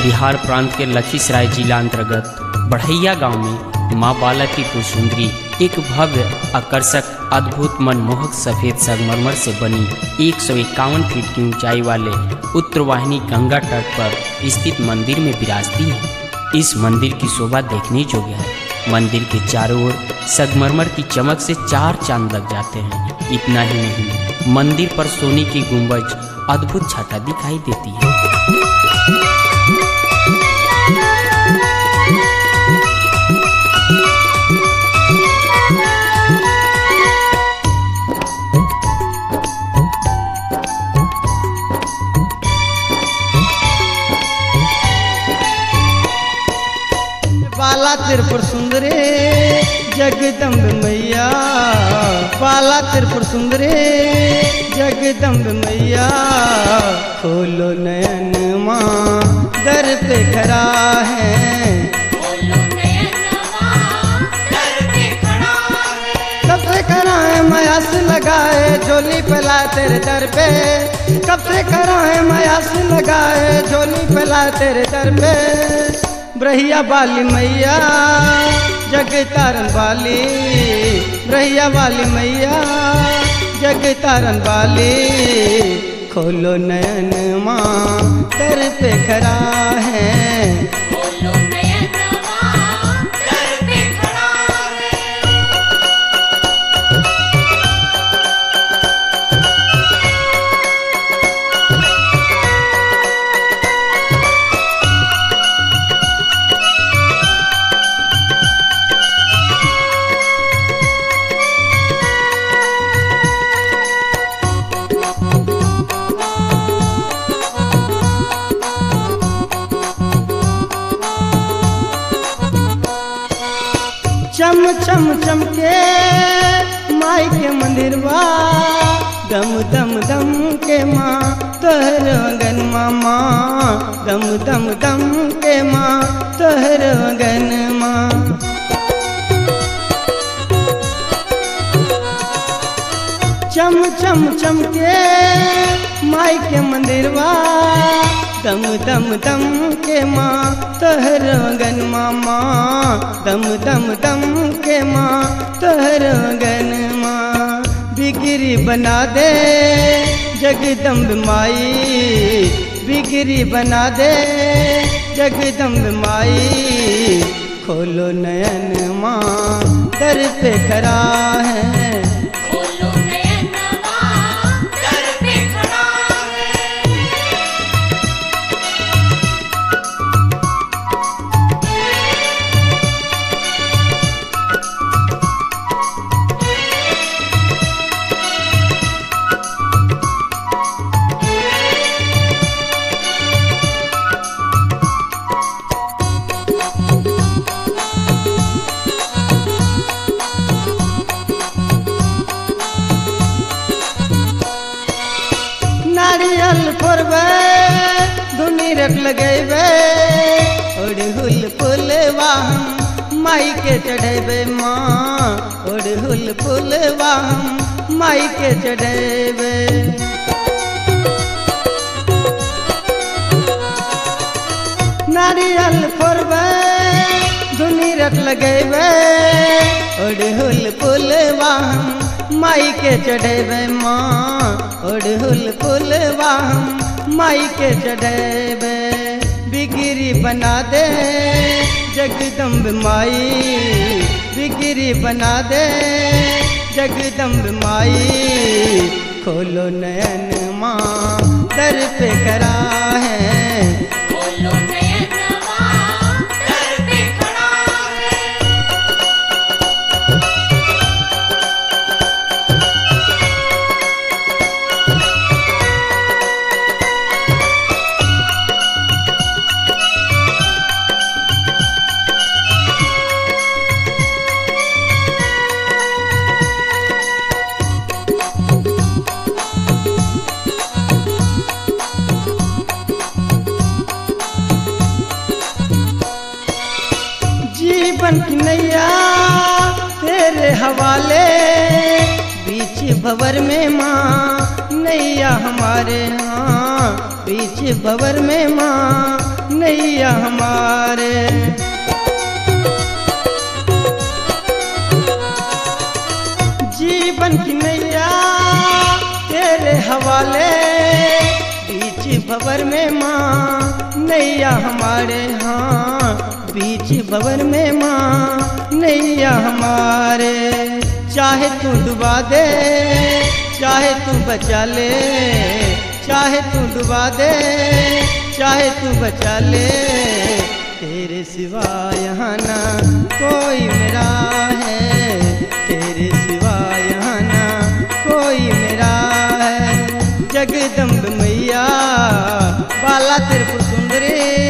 बिहार प्रांत के लखीसराय जिला अंतर्गत बढ़ैया गांव में मां बाला त्रिपुर सुंदरी एक भव्य, आकर्षक, अद्भुत, मनमोहक सफेद संगमरमर से बनी 151 फीट की ऊंचाई वाले उत्तरवाहिनी गंगा तट पर स्थित मंदिर में विराजती है। इस मंदिर की शोभा देखने योग्य है। मंदिर के चारों ओर संगमरमर की चमक से 4 चांद लग जाते हैं। इतना ही नहीं, मंदिर पर सोने की गुंबज अद्भुत छटा दिखाई देती है। बाला त्रिपुर सुंदरी जगदम्ब मैया, बाला त्रिपुर सुंदरी जगदम्ब मैया, खोलो नयन माँ दर पे खड़ा है, कब से खड़ा है मयास लगाए झोली फैलाए तेरे दर पे, कब से खड़ा है मयास लगाए झोली फैलाए तेरे दर पे। ब्रहिया वाली मैया जग तारन वाली, ब्रहिया वाली मैया जग तारन वाली, खोलो नयन माँ दर पे खड़ा है, खोलो नयन माँ दर पे खड़ा है। चम चम चमके माई के मंदिरवा, दम दम दम के माँ तोहर अगन मामा, दम दम दम के माँ तोहर अगन माँ। चम चम चमके माई के मंदिरवा, दम दम दम के माँ तोहर अगन मामा, दम दम दम के माँ तोहर अगन माँ। बिगड़ी बना दे जगदम्ब माई, बिगड़ी बना दे जगदम्ब माई, खोलो नयन माँ दर पे खड़ा है, नारियल फोरबे धुनी रख लगेबे, ओढ़हुल फूलवा हम माई के चढ़ेबे माँ, ओढ़हुल फूलवा हम माई के चढ़ेबे। नारियल फोरबे धुनी रख लगेबे, ओढ़हुल फूलवा हम माई के चढ़ेबे माँ, ओढ़हुल फूलवा हम माई के चढ़ेबे। बिगड़ी बना दे जगदम्ब माई, बिगड़ी बना दे जगदम्ब माई, खोलो नयन माँ दर पे खड़ा है, खोलो नयन माँ दर पे खड़ा है। जीवन की नैया तेरे हवाले, बीच भंवर में माँ नैया हमारे यहाँ, बीच भंवर में माँ नैया हमारे। जीवन की नैया तेरे हवाले, बीच भंवर में माँ नैया हमारे। हाँ बीच भंवर में माँ नैया हमारे। चाहे तू डुबा दे चाहे तू बचा ले, चाहे तू डुबा दे चाहे तू बचा ले, तेरे सिवा यहाँ ना कोई मेरा है, तेरे सिवा यहाँ ना कोई मेरा है। जगदम्ब मैया बाला त्रिपुर सुंदरी